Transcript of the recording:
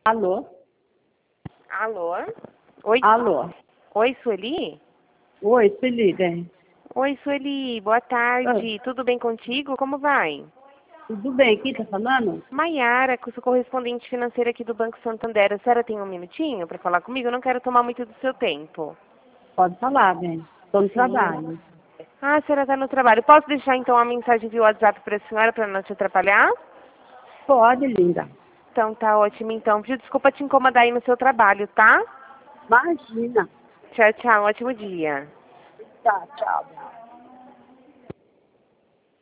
Alô? Alô? Oi, Alô? oi, Sueli? Oi, se liga. Oi, Sueli, boa tarde. Ah, Tudo bem contigo? Como vai? tudo bem? Quem tá falando? Maiara, que eu sou correspondente financeira aqui do Banco Santander. A senhora tem um minutinho para falar comigo? Eu não quero tomar muito do seu tempo. Pode falar, bem. Estou no Sim. trabalho. Ah, a senhora está no trabalho. Posso deixar então a mensagem via WhatsApp para a senhora para não te atrapalhar? Pode, linda. Então tá ótimo então. Viu? Desculpa te incomodar aí no seu trabalho, tá? Imagina. Tchau, tchau. Ótimo dia. Tá, tchau.